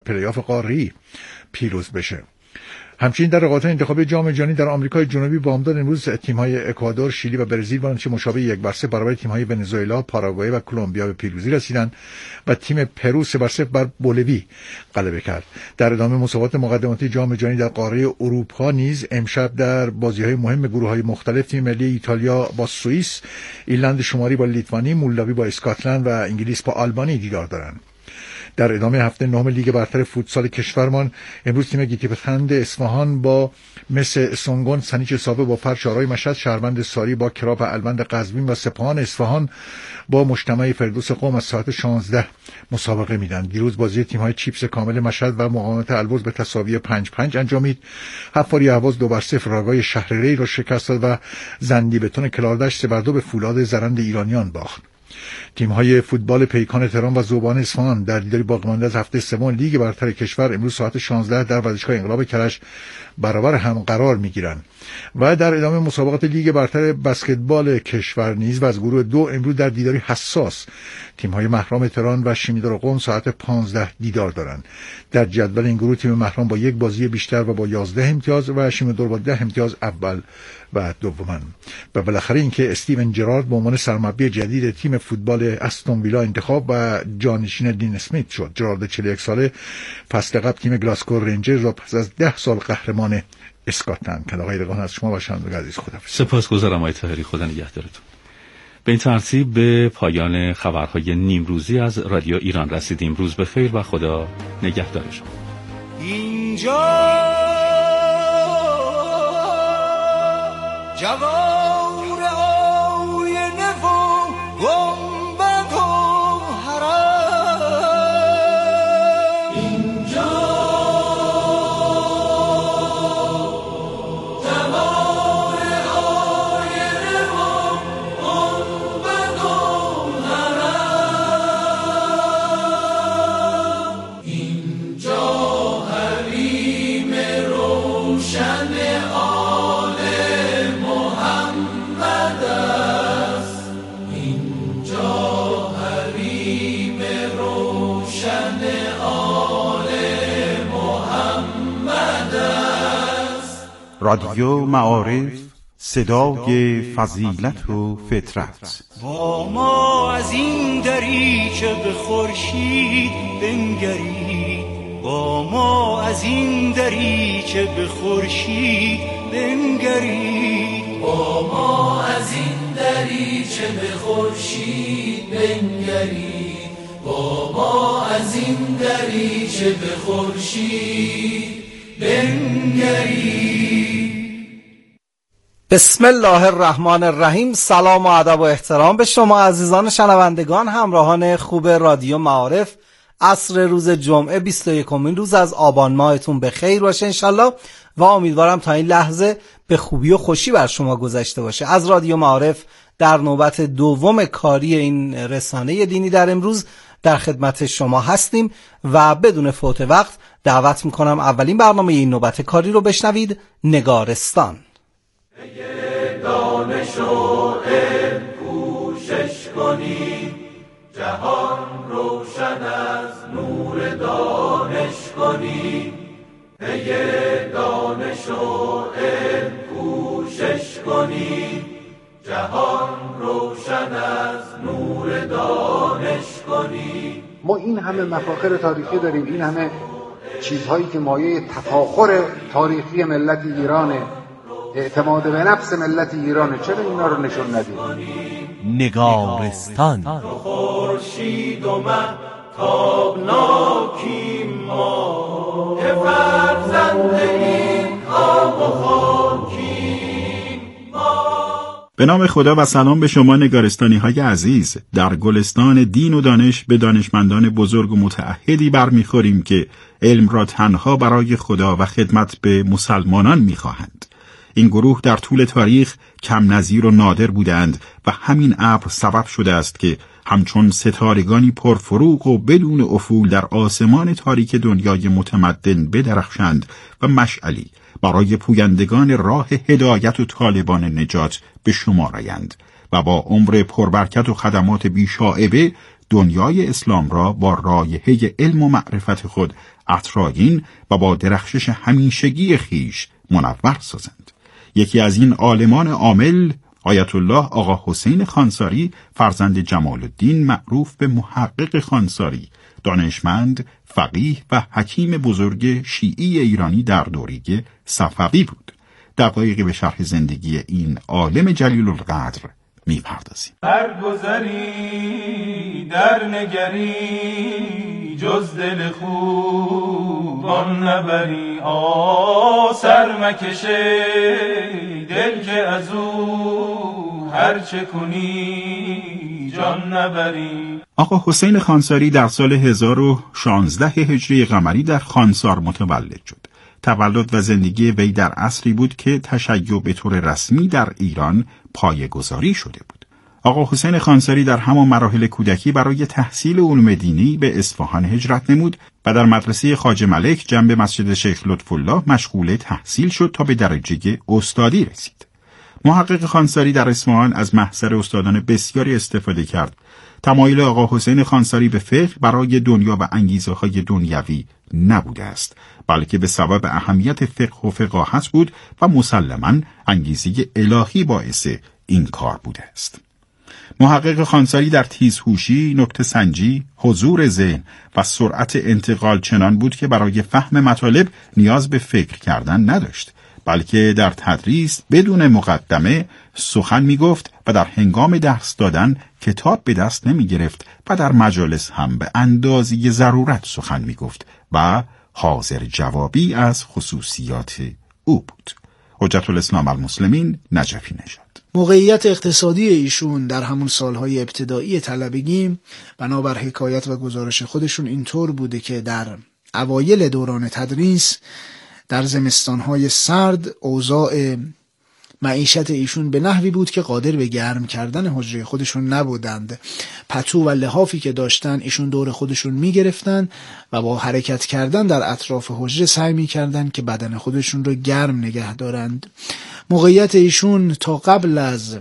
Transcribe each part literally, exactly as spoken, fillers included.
پلی‌آف قاره‌ای پیروز بشه. همچنین در رقابت انتخابی جام جهانی در آمریکای جنوبی بامداد امروز تیم‌های اکوادور، شیلی و برزیل با نتیجه مشابه یک بر صفر برابر تیم‌های ونزوئلا، پاراگوئه و کلمبیا به پیروزی رسیدند و تیم پرو سه بر صفر بر بولیوی غلبه کرد. در ادامه مسابقات مقدماتی جام جهانی در قاره اروپا نیز امشب در بازی‌های مهم گروه‌های مختلف تیم ملی ایتالیا با سوئیس، ایرلند شمالی با لیتوانی، مولداوی با اسکاتلند و انگلیس با آلبانی دیدار دارند. در ادامه هفته نهم لیگ برتر فوتسال کشورمان امروز تیم گیتیپخند اصفهان با مس سونگون، سنیچ سابه با فرشارای مشهد، شهروند ساری با کراپ الوند قزوین و سپاهان اصفهان با مجتمع فردوس قم از ساعت شانزده مسابقه میدن. دیروز بازی تیم‌های چیپس کامل مشهد و مقاومت البرز به تساوی پنج پنج انجامید. حفاری اهواز دو بر صفر راگای شهرری را شکست داد و زندی بتون کلاردشت سه بر دو به فولاد زرند ایرانیان باخت. تیم‌های فوتبال پیکان تهران و ذوبان اصفهان در دیداری باقی‌مانده از هفته سوم لیگ برتر کشور امروز ساعت شانزده در ورزشگاه انقلاب کرج برابر هم قرار می‌گیرند. و در ادامه مسابقات لیگ برتر بسکتبال کشور نیز و از گروه دو امروز در دیداری حساس تیم‌های مهرام تهران و شیمیدار قم ساعت پانزده دیدار دارند. در جدول این گروه تیم مهرام با یک بازی بیشتر و با یازده امتیاز و شیمیدار با ده امتیاز اول و دومن. و بالاخره اینکه استیون جرارد به عنوان سرمربی جدید تیم فوتبال استون ویلا انتخاب و جانشین دین اسمیت شد. جرارد چهل و یک ساله فصل قبل تیم گلاسکو رنجرز را پس از ده سال قهرمان اسکاتلند کرد. آقای رقان از شما و شنوندگان عزیز خداحافظ. سپاسگزارم آقای طاهری، خدا نگهدارتون. به این ترتیب به پایان خبرهای نیمروزی از رادیو ایران رسیدیم. روز بخیر و خدا نگهدار شما. اینجا جوار آینه و گنبد و حرم، اینجا جوار آینه و گنبد و حرم، اینجا حریم روشن رادیو معارف، صدای فضیلت و فطرت. با ما از این دری که به خورشید بنگرید، با ما از این دری که به خورشید بنگرید، با ما از این دری که به خورشید بنگرید، با ما از این دری که به خورشید بنگرید. بسم الله الرحمن الرحیم. سلام و ادب و احترام به شما عزیزان شنوندگان، همراهان خوب رادیو معارف. عصر روز جمعه بیست و یکمین روز از آبان ماهتون به خیر باشه انشالله و امیدوارم تا این لحظه به خوبی و خوشی بر شما گذشته باشه. از رادیو معارف در نوبت دوم کاری این رسانه دینی در امروز در خدمت شما هستیم و بدون فوت وقت دعوت میکنم اولین برنامه این نوبت کاری رو بشنوید. نگارستان. اگه دانش و علم کوشش کنی، جهان روشن از نور دانش کنی. اگه دانش و علم کوشش کنی، جهان روشن از نور دانش کنی. ما این همه مفاخر تاریخی داریم، این همه چیزهایی که مایه تفاخر تاریخی ملت ایرانه، اعتماد به نفس ملت ایرانه، چرا اینا رو نشون ندیم؟ نگارستان. خورشید و مه تابناکیم ما، که فرزند این آب و خاکیم ما. به نام خدا و سلام به شما نگارستانی های عزیز. در گلستان دین و دانش به دانشمندان بزرگ و متعهدی برمیخوریم که علم را تنها برای خدا و خدمت به مسلمانان میخواهند. این گروه در طول تاریخ کم نظیر و نادر بودند و همین امر سبب شده است که همچون ستارگانی پرفروغ و بدون افول در آسمان تاریک دنیای متمدن بدرخشند و مشعلی برای پویندگان راه هدایت و طالبان نجات به شمار آیند و با عمر پربرکت و خدمات بیشائبه دنیای اسلام را با رایحه علم و معرفت خود عطرآگین و با درخشش همیشگی خیش منور سازند. یکی از این عالمان عامل آیت الله آقا حسین خانساری فرزند جمال الدین معروف به محقق خانساری، دانشمند، فقیه و حکیم بزرگ شیعی ایرانی در دوره صفوی بود. دقایقی به شرح زندگی این عالم جلیل القدر می‌پردازیم. هر گذری در نگری جز دل خوب آن نبری، آ سر مکشه دل که از او هر چه کنی جان نبری. آقا حسین خانساری در سال هزار و شانزده هجری قمری در خانسار متولد شد. تولد و زندگی وی در عصری بود که تشیع به طور رسمی در ایران پایه‌گذاری شده بود. آقا حسین خانساری در همان مراحل کودکی برای تحصیل علوم دینی به اصفهان هجرت نمود و در مدرسه خواجه ملک جنب مسجد شیخ لطف‌الله مشغول تحصیل شد تا به درجه استادی رسید. محقق خانساری در اصفهان از محضر استادان بسیاری استفاده کرد. تمایل آقا حسین خانساری به فقه برای دنیا و انگیزه‌های دنیوی نبوده است، بلکه به سبب اهمیت فقه و فقاهت بود و مسلماً انگیزه الهی باعث این کار بوده است. محقق خانساری در تیزهوشی، نکته سنجی، حضور ذهن و سرعت انتقال چنان بود که برای فهم مطالب نیاز به فکر کردن نداشت، بلکه در تدریس بدون مقدمه سخن می گفت و در هنگام درس دادن کتاب به دست نمی گرفت و در مجالس هم به اندازه ضرورت سخن می گفت و حاضر جوابی از خصوصیات او بود. حجت الاسلام المسلمین نجفی نژاد. موقعیت اقتصادی ایشون در همون سالهای ابتدایی طلبگی بنابر حکایت و گزارش خودشون اینطور بوده که در اوایل دوران تدریس در زمستانهای سرد اوضاع معیشت ایشون به نحوی بود که قادر به گرم کردن حجره خودشون نبودند. پتو و لحافی که داشتن ایشون دور خودشون میگرفتن و با حرکت کردن در اطراف حجره سعی میکردن که بدن خودشون رو گرم نگه دارند. موقعیت ایشون تا قبل از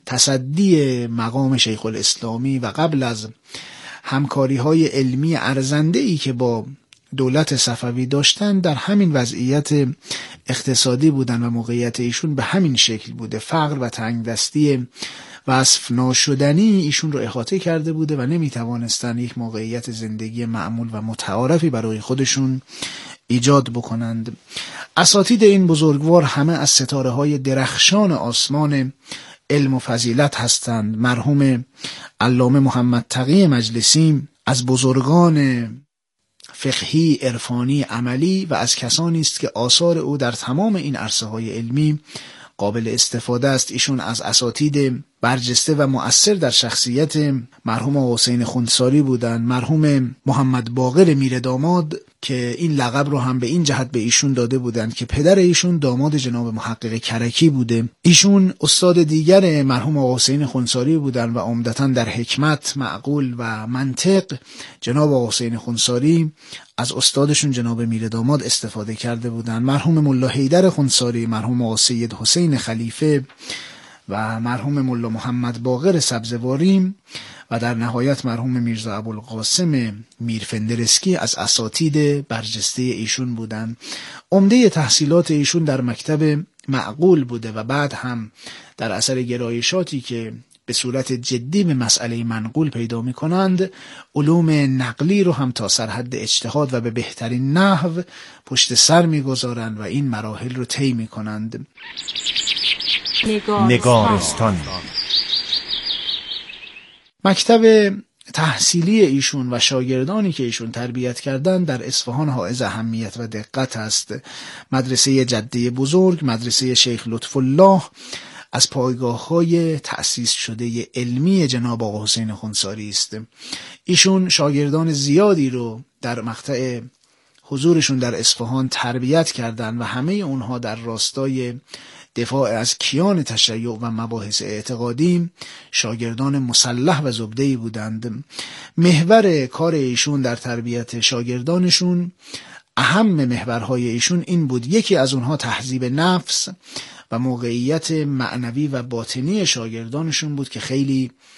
تصدی مقام شیخ الاسلامی و قبل از همکاری های علمی ارزنده‌ای که با دولت صفوی داشتن در همین وضعیت اقتصادی بودن و موقعیت ایشون به همین شکل بوده. فقر و تنگدستی وصف ناشدنی ایشون رو احاطه کرده بوده و نمیتوانستن یک موقعیت زندگی معمول و متعارفی برای خودشون ایجاد بکنند. اساتید این بزرگوار همه از ستاره های درخشان آسمان علم و فضیلت هستند. مرحوم علامه محمد تقی مجلسی از بزرگان فقهی، عرفانی، عملی و از کسانی است که آثار او در تمام این عرصه های علمی قابل استفاده است. ایشون از اساتید برجسته و مؤثر در شخصیت مرحوم حسین خانساری بودند. مرحوم محمد باقر میرداماد که این لقب رو هم به این جهت به ایشون داده بودند که پدر ایشون داماد جناب محقق کرکی بوده. ایشون استاد دیگر مرحوم حسین خانساری بودند و عمدتاً در حکمت، معقول و منطق جناب حسین خانساری از استادشون جناب میرداماد استفاده کرده بودند. مرحوم ملا حیدر خانساری، مرحوم سید حسین خلیفه و مرحوم ملا محمد باقر سبزواری و در نهایت مرحوم میرزا ابوالقاسم میرفندرسکی از اساتید برجسته ایشون بودند. عمده تحصیلات ایشون در مکتب معقول بوده و بعد هم در اثر گرایشاتی که به صورت جدی به مسئله منقول پیدا می کنند علوم نقلی رو هم تا سرحد اجتهاد و به بهترین نحو پشت سر می گذارند و این مراحل رو طی می کنند. نگارستان. مکتب تحصیلی ایشون و شاگردانی که ایشون تربیت کردند در اصفهان حائز اهمیت و دقت است. مدرسه جده بزرگ، مدرسه شیخ لطف‌الله از پایگاه‌های تأسیس شده علمی جناب آقا حسین خانساری است. ایشون شاگردان زیادی رو در مقطع حضورشون در اصفهان تربیت کردند و همه اونها در راستای دفاع از کیان تشیع و مباحث اعتقادی شاگردان مسلح و زبده‌ای بودند. محور کار ایشون در تربیت شاگردانشون، اهم محورهای ایشون این بود: یکی از اونها تهذیب نفس و موقعیت معنوی و باطنی شاگردانشون بود که خیلی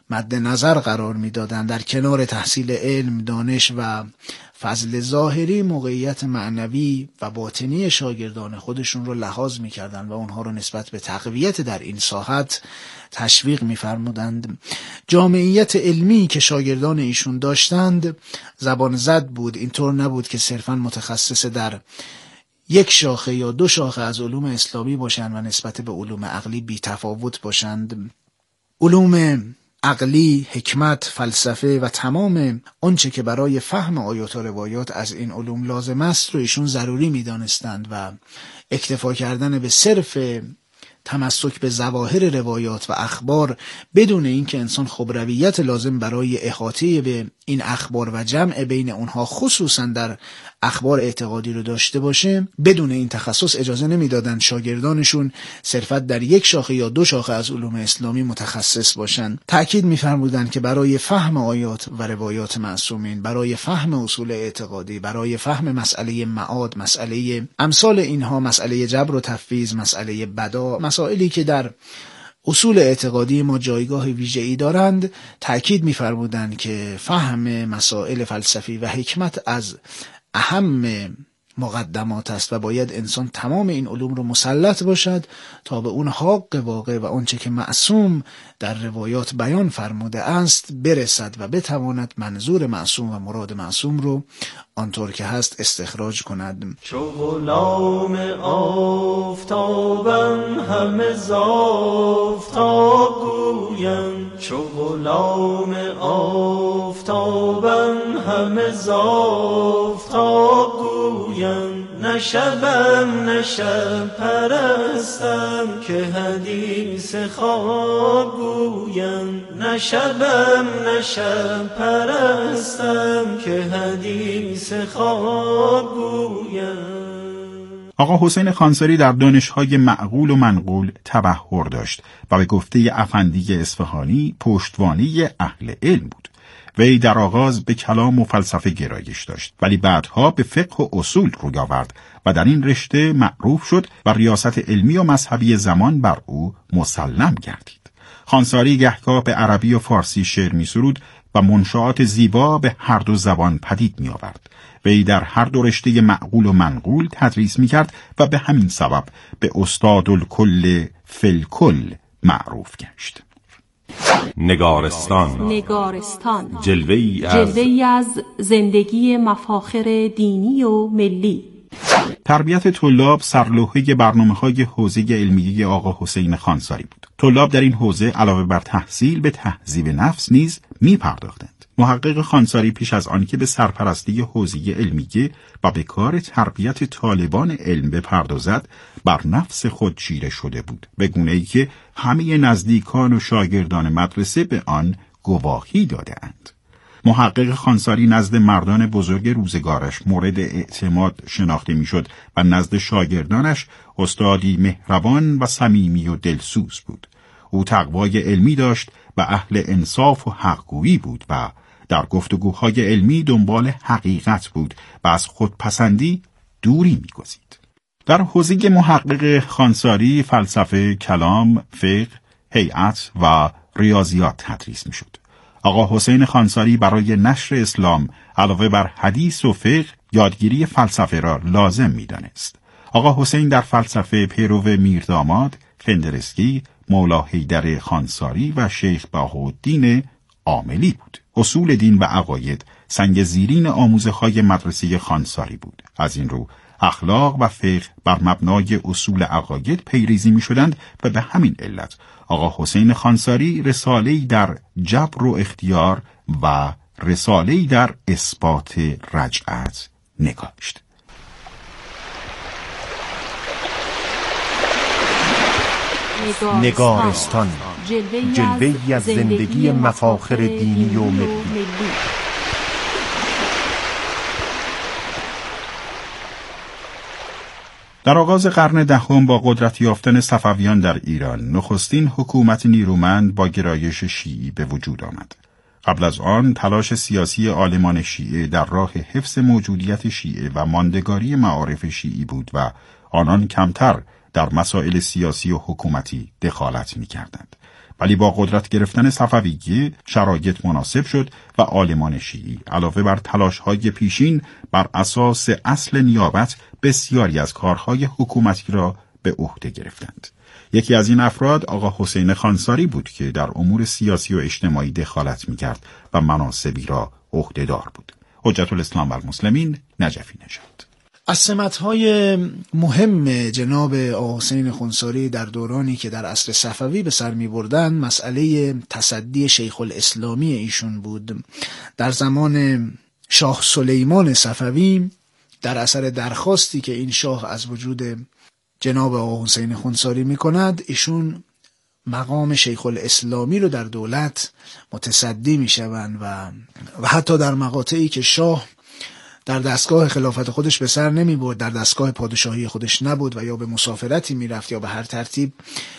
مد نظر قرار میدادند. در کنار تحصیل علم، دانش و فضل ظاهری، موقعیت معنوی و باطنی شاگردان خودشون رو لحاظ میکردند و اونها رو نسبت به تقویت در این ساحت تشویق میفرمودند. جامعیت علمی که شاگردان ایشون داشتند زبان زد بود. اینطور نبود که صرفاً متخصص در یک شاخه یا دو شاخه از علوم اسلامی باشند و نسبت به علوم عقلی بی تفاوت باشند. علوم عقلی، حکمت، فلسفه و تمام آنچه که برای فهم آیات و روایات از این علوم لازم است رو ایشون ضروری می دانستند و اکتفا کردن به صرف تمسک به ظواهر روایات و اخبار بدون اینکه انسان خبرویت لازم برای احاطه به این اخبار و جمع بین اونها خصوصا در اخبار اعتقادی رو داشته باشه، بدون این تخصص اجازه نمیدادن شاگردانشون صرفت در یک شاخه یا دو شاخه از علوم اسلامی متخصص باشن. تأکید می‌فرمودند که برای فهم آیات و روایات معصومین، برای فهم اصول اعتقادی، برای فهم مسئله معاد، مسئله امثال اینها، مسئله جبر و تفویض، مسئله بدا، مسائلی که در اصول اعتقادی ما جایگاه ویژه‌ای دارند، تأکید می‌فرمودند که فهم مسائل فلسفی و حکمت از اهم مقدمات است و باید انسان تمام این علوم رو مسلط باشد تا به اون حق واقع و آنچه که معصوم در روایات بیان فرموده است برسد و بتواند منظور معصوم و مراد معصوم رو آنطور که هست استخراج کند. چو غلام آفتابم همه زافتاب گویم، چو غلام آفتابم همه زافتاب گویم، نه شبم نه شب پرستم که حدیث خواب گویم، نه شبم نه شب پرستم که حدیث خواب گویم. آقا حسین خانساری در دانش‌های معقول و منقول تبحر داشت و به گفته افندی اصفهانی پشتوانه اهل علم بود. وی در آغاز به کلام و فلسفه گرایش داشت ولی بعدها به فقه و اصول روی آورد و در این رشته معروف شد و ریاست علمی و مذهبی زمان بر او مسلم گردید. خانساری گهگاه به عربی و فارسی شعر می سرود و منشآت زیبا به هر دو زبان پدید می آورد. وی در هر دو رشته معقول و منقول تدریس می کرد و به همین سبب به استاد الکل فلکل معروف گشت. نگارستان نگارستان جلوه‌ای از جلوه‌ای از زندگی مفاخر دینی و ملی. تربیت طلاب سرلوحه برنامه‌های حوزه علمیه آقا حسین خانساری بود. طلاب در این حوزه علاوه بر تحصیل به تهذیب نفس نیز می‌پرداختند. محقق خانساری پیش از آن که به سرپرستی حوزه علمیه و به کار تربیت طالبان علم بپردازد، بر نفس خود چیره شده بود، به گونه‌ای که همه نزدیکان و شاگردان مدرسه به آن گواهی داده‌اند. محقق خانساری نزد مردان بزرگ روزگارش مورد اعتماد شناخته میشد و نزد شاگردانش استادی مهربان و صمیمی و دلسوز بود. او تقوای علمی داشت و اهل انصاف و حقگویی بود و در گفتگوهای علمی دنبال حقیقت بود و از خودپسندی دوری می‌گزید. در حوزه محقق خانساری فلسفه، کلام، فقه، هیئت و ریاضیات تدریس می‌شد. آقا حسین خانساری برای نشر اسلام علاوه بر حدیث و فقه یادگیری فلسفه را لازم می‌دانست. آقا حسین در فلسفه پیرو میرداماد، فندرسکی، مولا حیدر خانساری و شیخ بهاءالدین عاملی بود. اصول دین و عقاید سنگ زیرین آموزه‌های مدرسه خانساری بود. از این رو اخلاق و فقه بر مبنای اصول عقاید پیریزی می‌شدند و به همین علت آقا حسین خانساری رساله‌ای در جبر و اختیار و رساله‌ای در اثبات رجعت نگاشت. نگارستان جلوه‌ای از زندگی مفاخر دینی و ملی. در آغاز قرن دهم با قدرت یافتن صفویان در ایران، نخستین حکومت نیرومند با گرایش شیعی به وجود آمد. قبل از آن تلاش سیاسی عالمان شیعه در راه حفظ موجودیت شیعه و ماندگاری معارف شیعی بود و آنان کمتر در مسائل سیاسی و حکومتی دخالت می‌کردند. ولی با قدرت گرفتن صفویه شرایط مناسب شد و عالمان شیعی علاوه بر تلاش‌های پیشین بر اساس اصل نیابت بسیاری از کارهای حکومتی را به عهده گرفتند. یکی از این افراد آقا حسین خانساری بود که در امور سیاسی و اجتماعی دخالت می‌کرد و مناصبی را عهده‌دار بود. حجت الاسلام و المسلمین نجفی نژاد. از سمت‌های مهم جناب آقا حسین خانساری در دورانی که در عصر صفوی به سر می‌بردند مسئله تصدی شیخ الاسلامی ایشون بود. در زمان شاه سلیمان صفوی در اثر درخواستی که این شاه از وجود جناب آقا حسین خانساری می‌کند، ایشون مقام شیخ الاسلامی رو در دولت متصدی می‌شوند و و حتی در مقاطعی که شاه در دستگاه خلافت خودش به سر نمی برد، در دستگاه پادشاهی خودش نبود و یا به مسافرتی می رفت یا به هر ترتیب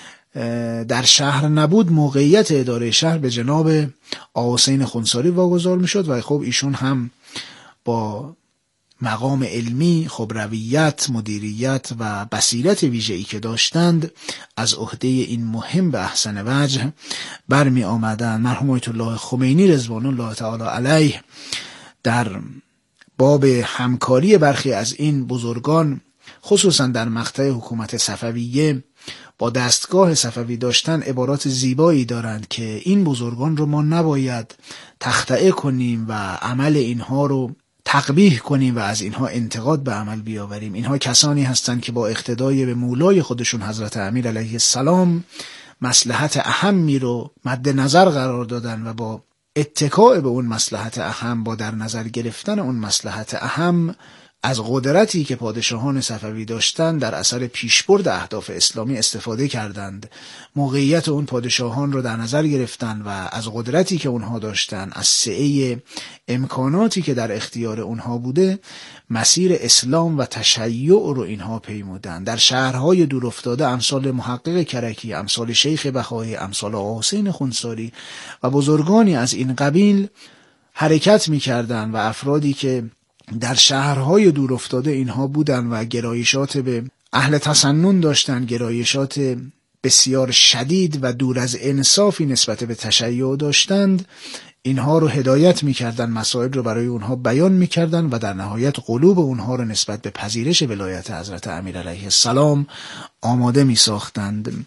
در شهر نبود، موقعیت اداره شهر به جناب آقا حسین خانساری واگذار می شد و خب ایشون هم با مقام علمی، خبرویت، مدیریت و بصیرت ویژه‌ای که داشتند از عهده این مهم به احسن وجه برمی آمدند. مرحوم آیت الله خمینی رضوان الله تعالی علیه در باب همکاری برخی از این بزرگان خصوصا در مقطع حکومت صفویه با دستگاه صفوی داشتن عبارات زیبایی دارند که این بزرگان رو ما نباید تخطئه کنیم و عمل اینها رو تقبیح کنیم و از اینها انتقاد به عمل بیاوریم. اینها کسانی هستند که با اقتدای به مولای خودشون حضرت امیر علیه السلام مصلحت اهمی رو مد نظر قرار دادن و با اتکاء به اون مصلحت اهم، با در نظر گرفتن اون مصلحت اهم از قدرتی که پادشاهان صفوی داشتند در اثر پیشبرد اهداف اسلامی استفاده کردند. موقعیت اون پادشاهان رو در نظر گرفتند و از قدرتی که اونها داشتند، از سعه امکاناتی که در اختیار اونها بوده، مسیر اسلام و تشیع رو اینها پیمودند. در شهرهای دورافتاده امثال محقق کرکی، امثال شیخ بهایی، امثال آقا حسین خانساری و بزرگانی از این قبیل حرکت می‌کردند و افرادی که در شهرهای دورافتاده اینها بودن و گرایشات به اهل تسنن داشتن، گرایشات بسیار شدید و دور از انصافی نسبت به تشیع داشتند، اینها رو هدایت میکردن، مسائل رو برای اونها بیان میکردن و در نهایت قلوب اونها رو نسبت به پذیرش ولایت حضرت امیر علیه السلام آماده میساختند.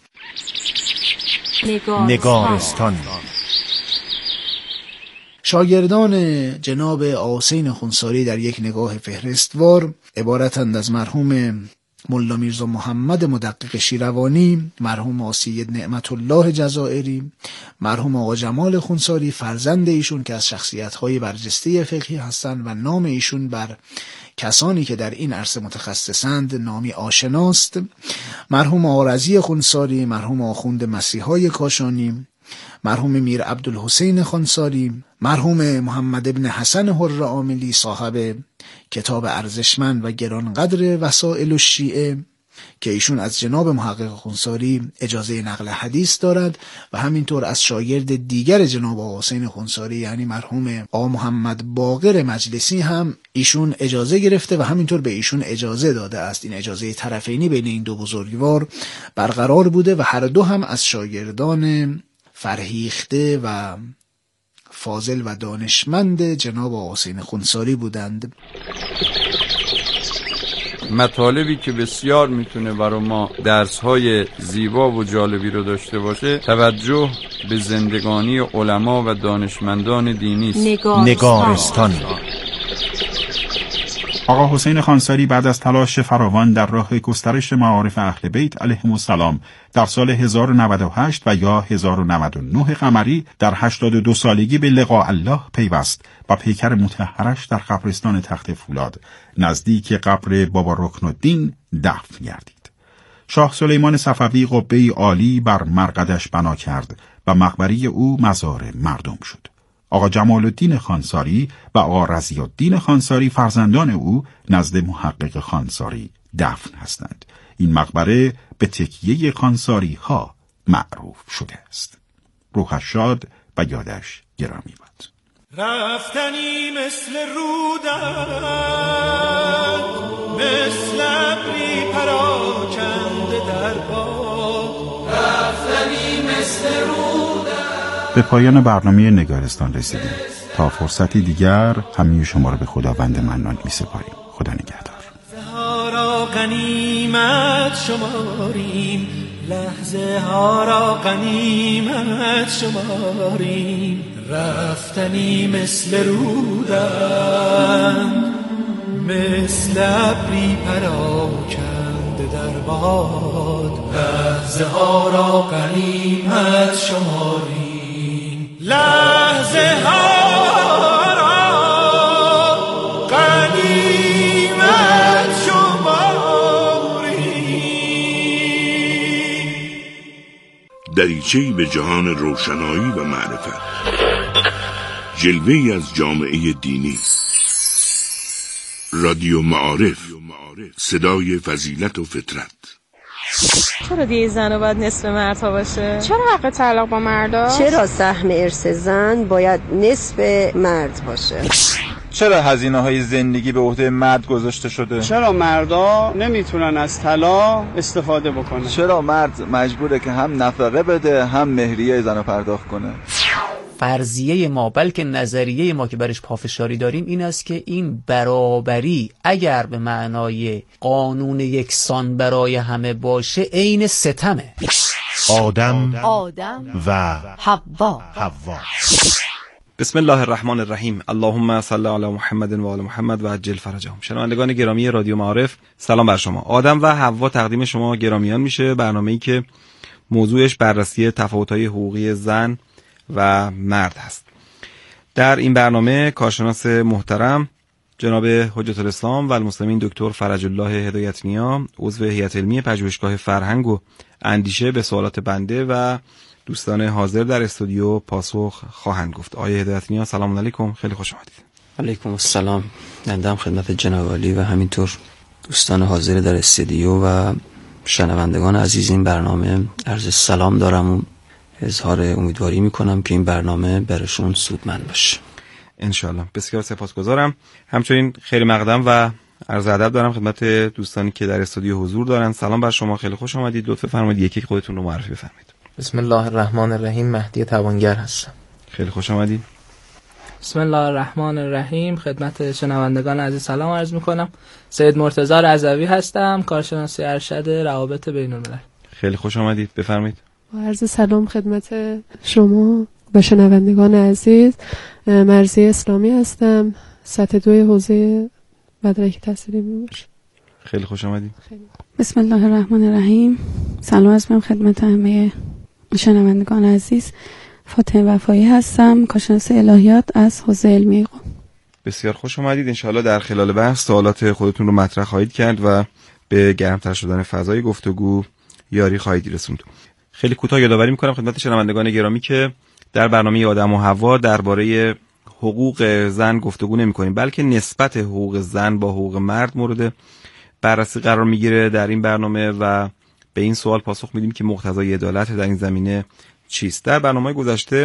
نگارستان. شاگردان جناب آقا حسین خانساری در یک نگاه فهرستوار عبارتند از مرحوم ملا میرزا محمد مدقق شیروانی، مرحوم آقا سید نعمت الله جزائری، مرحوم آقا جمال خانساری فرزند ایشون که از شخصیت‌های برجسته فقهی هستند و نام ایشون بر کسانی که در این عرصه متخصصند نامی آشناست، مرحوم آقا رضی خانساری، مرحوم آخوند مسیحای کاشانی، مرحوم میر عبدالحسین خانساری، مرحوم محمد ابن حسن حر عاملی صاحب کتاب ارزشمند و گرانقدر وسائل الشیعه که ایشون از جناب محقق خانساری اجازه نقل حدیث دارد و همینطور از شاگرد دیگر جناب آقا حسین خانساری یعنی مرحوم آقا محمد باقر مجلسی هم ایشون اجازه گرفته و همینطور به ایشون اجازه داده است. این اجازه طرفینی بین این دو بزرگوار برقرار بوده و هر دو هم از شاگردان فرهیخته و فاضل و دانشمند جناب آقا حسین خانساری بودند. مطالبی که بسیار میتونه برای ما درس‌های زیبا و جالبی رو داشته باشه، توجه به زندگانی علما و دانشمندان دینی است. نگارستان, نگارستان. آقا حسین خانساری بعد از تلاش فراوان در راه گسترش معارف اهل بیت علیهم السلام در سال هزار و نود و هشت و یا هزار و نود و نه قمری در هشتاد و دو سالگی به لقاء الله پیوست و پیکر مطهرش در قبرستان تخت فولاد نزدیک قبر بابا رکن الدین دفن گردید. شاه سلیمان صفوی قبه‌ای عالی بر مرقدش بنا کرد و مقبره او مزار مردم شد. آقا جمال الدین خانساری و آقا رضی الدین خانساری فرزندان او نزد محقق خانساری دفن هستند. این مقبره به تکیه خانساری ها معروف شده است. روحش شاد و یادش گرامی باد. رفتنی مثل رودک، مثل ابری پراکنده در باد، رفتنی مثل رودک به پایان برنامه نگارستان رسیدیم. تا فرصتی دیگر همه شما را به خداوند منان می سپاریم. خدا نگهدار. ها را غنیمت شماریم، لحظه ها را غنیمت شماریم، رفتنی مثل رودن، مثل ابری پراکنده در باد، لحظه ها را غنیمت شماریم، لحظه ها دریچه‌ای به جهان روشنایی و معرفت، جلوه‌ای از جامعه دینی. رادیو معارف، صدای فضیلت و فطرت. چرا دیگه زن باید نصف مردها باشه؟ چرا حق طلاق با مردا؟ چرا سهم ارث زن باید نصف مرد باشه؟ چرا هزینه‌های زندگی به عهده مرد گذاشته شده؟ چرا مردا نمیتونن از طلا استفاده بکنن؟ چرا مرد مجبوره که هم نفقه بده هم مهریه زنو پرداخت کنه؟ فرضیه ما، بلکه نظریه ما که برش پافشاری داریم این است که این برابری اگر به معنای قانون یکسان برای همه باشه عین ستمه. آدم آدم و حوا حوا. بسم الله الرحمن الرحیم. اللهم صل علی محمد و آل محمد و عجل فرجهم. شنوندگان گرامی رادیو معارف، سلام بر شما. آدم و حوا تقدیم شما گرامیان میشه، برنامه‌ای که موضوعش بررسی تفاوت‌های حقوقی زن و مرد هست. در این برنامه کارشناس محترم جناب حجت الاسلام و المسلمین دکتر فرج الله هدایت نیا، عضو هیئت علمی پژوهشگاه فرهنگ و اندیشه، به سوالات بنده و دوستان حاضر در استودیو پاسخ خواهند گفت. آقای هدایت نیا سلام علیکم، خیلی خوش آمدید. علیکم السلام. بنده خدمت جناب عالی و همینطور دوستان حاضر در استودیو و شنوندگان عزیز این برنامه عرض سلام دارم و اظهار امیدواری میکنم که این برنامه برشون سودمند باشه انشالله. بسیار سپاسگزارم. همچنین خیلی مقدم و عرض ادب دارم خدمت دوستانی که در استودیو حضور دارن. سلام بر شما، خیلی خوش آمدید. لطفا فرمایید یکی خودتون رو معرفی بفرمایید. بسم الله الرحمن الرحیم. مهدی توانگر هستم. خیلی خوش آمدید. بسم الله الرحمن الرحیم. خدمت شنوندگان عزیز سلام عرض میکنم. سید مرتضی رضوی هستم، کارشناسی ارشد روابط بین الملل. خیلی خوش آمدید، بفرمایید. عرض سلام خدمت شما و شنوندگان عزیز. مرضیه اسلامی هستم، سطح دوی حوزه مدرک تحصیلی میباشم. خیلی خوش آمدید. بسم الله الرحمن الرحیم. سلام عرض می‌کنم خدمت همه شنوندگان عزیز. فاطمه وفایی هستم، کارشناس الهیات از حوزه علمی قم. بسیار خوش آمدید. انشاءالله در خلال بحث سوالات خودتون رو مطرح خواهید کرد و به گرمتر شدن فضای گفتگو یاری خواهید رسوند. خیلی کوتاه یادآوری می‌کنم خدمت شنوندگان گرامی که در برنامه آدم و حوا درباره حقوق زن گفتگو نمی‌کنیم، بلکه نسبت حقوق زن با حقوق مرد مورد بررسی قرار میگیره در این برنامه و به این سوال پاسخ میدیم که مقتضای عدالت در این زمینه چیست. در برنامه گذشته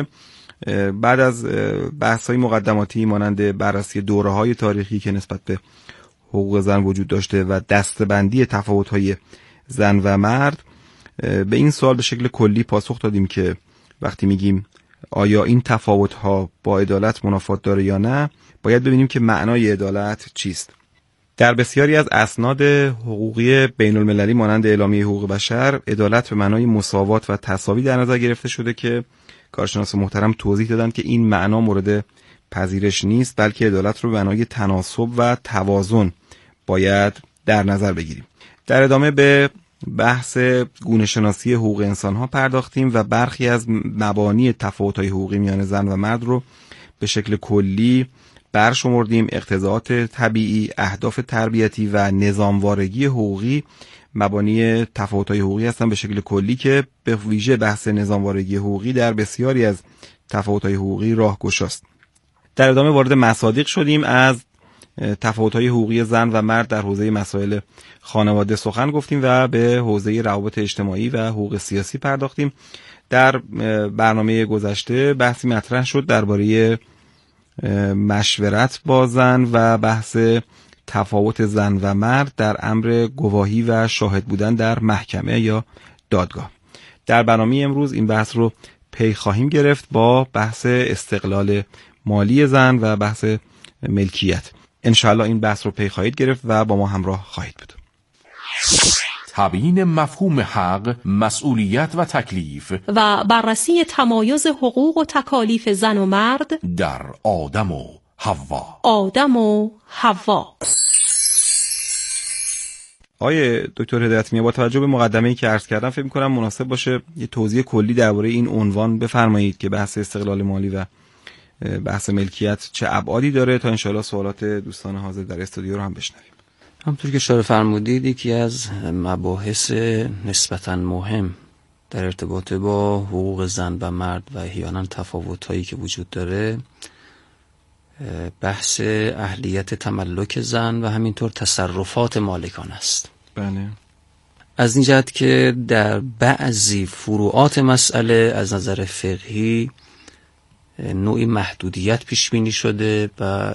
بعد از بحث‌های مقدماتی مانند بررسی دوره‌های تاریخی که نسبت به حقوق زن وجود داشته و دسته‌بندی تفاوت‌های زن و مرد، به این سوال به شکل کلی پاسخ دادیم که وقتی میگیم آیا این تفاوت‌ها با عدالت منافات داره یا نه، باید ببینیم که معنای عدالت چیست. در بسیاری از اسناد حقوقی بین المللی مانند اعلامیه حقوق بشر، عدالت به معنای مساوات و تساوی در نظر گرفته شده که کارشناس محترم توضیح دادن که این معنا مورد پذیرش نیست، بلکه عدالت رو به معنای تناسب و توازن باید در نظر بگیریم. در ادامه به بحث گونه‌شناسی حقوق انسان‌ها پرداختیم و برخی از مبانی تفاوت‌های حقوقی میان زن و مرد رو به شکل کلی برشمردیم. اقتضاعات طبیعی، اهداف تربیتی و نظاموارگی حقوقی مبانی تفاوت‌های حقوقی هستند به شکل کلی که به ویژه بحث نظاموارگی حقوقی در بسیاری از تفاوت‌های حقوقی راهگشاست. در ادامه وارد مصادیق شدیم، از تفاوت‌های حقوقی زن و مرد در حوزه مسائل خانواده سخن گفتیم و به حوزه روابط اجتماعی و حقوق سیاسی پرداختیم. در برنامه گذشته بحثی مطرح شد درباره مشورت با زن و بحث تفاوت زن و مرد در امر گواهی و شاهد بودن در محکمه یا دادگاه. در برنامه امروز این بحث رو پی خواهیم گرفت با بحث استقلال مالی زن و بحث ملکیت. انشاءالله این بحث رو پی خواهید گرفت و با ما همراه خواهید بود. تبیین مفهوم حق، مسئولیت و تکلیف و بررسی تمایز حقوق و تکالیف زن و مرد در آدم و حوا. آدم و حوا. آیه دکتر هدایت میاه، با توجه به مقدمه‌ای که عرض کردم فکر می‌کنم مناسب باشه یه توضیح کلی درباره این عنوان بفرمایید که بحث استقلال مالی و بحث ملکیت چه ابعادی داره تا انشاءالله سوالات دوستان حاضر در استودیو رو هم بشنویم. همونطور که اشاره فرمودید یکی از مباحث نسبتاً مهم در ارتباط با حقوق زن و مرد و احیانا تفاوت‌هایی که وجود داره بحث اهلیت تملک زن و همینطور تصرفات مالکان است. بله. از این جهت که در بعضی فروعات مسئله از نظر فقهی نوعی محدودیت پیش بینی شده و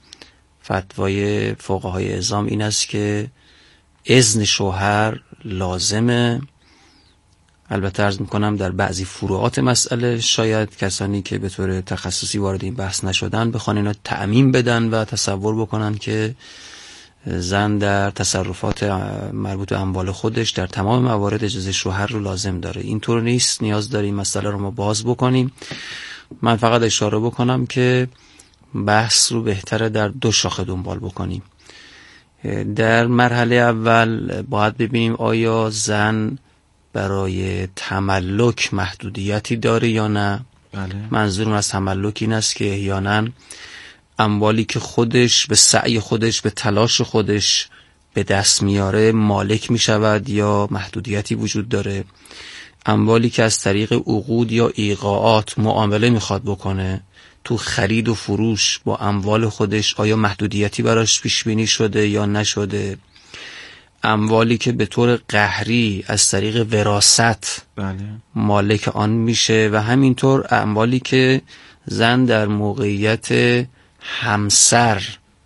فتوای فقهای اعظام این است که اذن شوهر لازمه. البته عرض میکنم در بعضی فروعات مسئله شاید کسانی که به طور تخصصی وارد این بحث نشدن بخوان اینا تعمیم بدن و تصور بکنن که زن در تصرفات مربوط به اموال خودش در تمام موارد اجازه شوهر رو لازم داره. اینطور نیست، نیاز داریم مسئله رو ما باز بکنیم. من فقط اشاره بکنم که بحث رو بهتره در دو شاخه دنبال بکنیم. در مرحله اول باید ببینیم آیا زن برای تملک محدودیتی داره یا نه. بله. منظورم از تملک این است که احیانا اموالی که خودش به سعی خودش به تلاش خودش به دست میاره مالک میشود یا محدودیتی وجود داره. اموالی که از طریق عقود یا ایقاعات معامله میخواد بکنه تو خرید و فروش با اموال خودش آیا محدودیتی براش پیش بینی شده یا نشده. اموالی که به طور قهری از طریق وراثت بله. مالک آن میشه و همینطور اموالی که زن در موقعیت همسر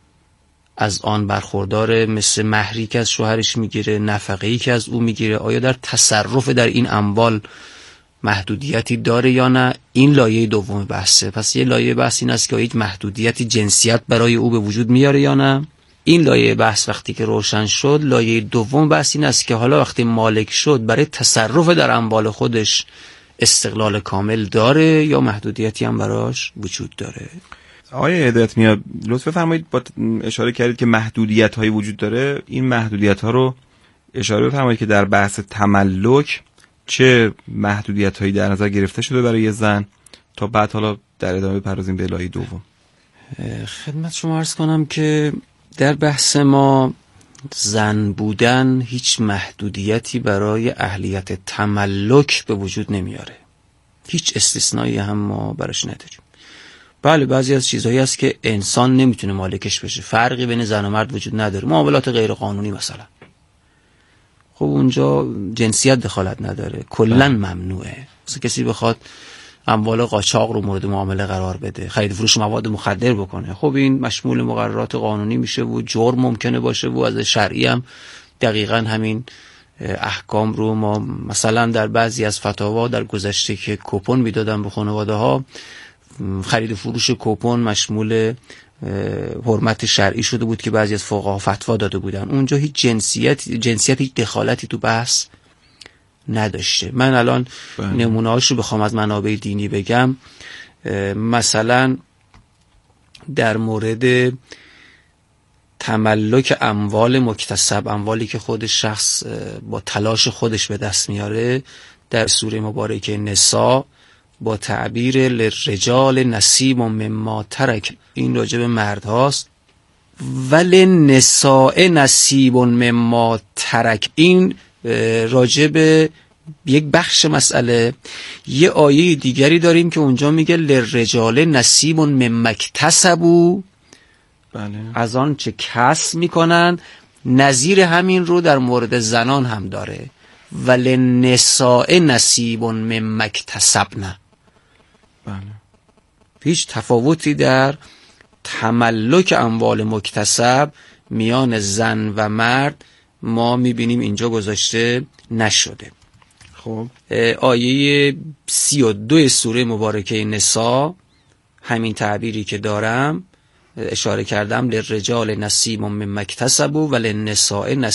از آن برخورداره، مثل مهری که از شوهرش میگیره، نفقه‌ای که از او میگیره، آیا در تصرف در این اموال محدودیتی داره یا نه. این لایه دوم بحثه. پس یه لایه بحث این است که هیچ محدودیتی جنسیت برای او به وجود میاره یا نه. این لایه بحث وقتی که روشن شد، لایه دوم بحث این است که حالا وقتی مالک شد برای تصرف در اموال خودش استقلال کامل داره یا محدودیتی هم براش وجود داره. آقای هدایت میاد لطفا فرمایید، با اشاره کردید که محدودیت هایی وجود داره، این محدودیت ها رو اشاره بفرمایید که در بحث تملک چه محدودیت هایی در نظر گرفته شده برای زن تا بعد حالا در ادامه بپردازیم به لایه دوم. خدمت شما عرض کنم که در بحث ما زن بودن هیچ محدودیتی برای اهلیت تملک به وجود نمیاره. هیچ استثنایی هم ما براش نداریم. بله بعضی از چیزهایی هست که انسان نمیتونه مالکش بشه، فرقی بین زن و مرد وجود نداره. معاملات غیر قانونی مثلا، خب اونجا جنسیت دخالت نداره، کلا ممنوعه. مثلا کسی بخواد اموال قاچاق رو مورد معامله قرار بده، خرید فروش مواد مخدر بکنه، خب این مشمول مقررات قانونی میشه و جرم ممکنه باشه و از شرعی هم دقیقاً همین احکام رو ما مثلا در بعضی از فتاوا در گذشته که کوپن میدادن به خانواده ها، خرید فروش کوپن مشمول حرمت شرعی شده بود که بعضی از فقها فتوا داده بودن. اونجا هیچ جنسیت جنسیت هیچ دخالتی تو بحث نداشته. من الان نمونه هاشو بخوام از منابع دینی بگم، مثلا در مورد تملک اموال مکتسب، اموالی که خود شخص با تلاش خودش به دست میاره، در سوره مبارکه نساء با تعبیر للرجال نصیب مما ترک، این راجع به مرد هاست، ولی نساء نصیب مما ترک این راجع به یک بخش مسئله. یه آیه دیگری داریم که اونجا میگه للرجال نصیب مما اکتسبوا، بله. از آن چه کسب میکنن. نظیر همین رو در مورد زنان هم داره، ولی نساء نصیب مما اکتسبن. بله. هیچ تفاوتی در تملک اموال مکتسب میان زن و مرد ما میبینیم اینجا گذاشته نشده. خب آیه سی و دو سوره مبارکه نساء همین تعبیری که دارم اشاره کردم، للرجال نصیب مما اکتسبوا وللنساء نصیب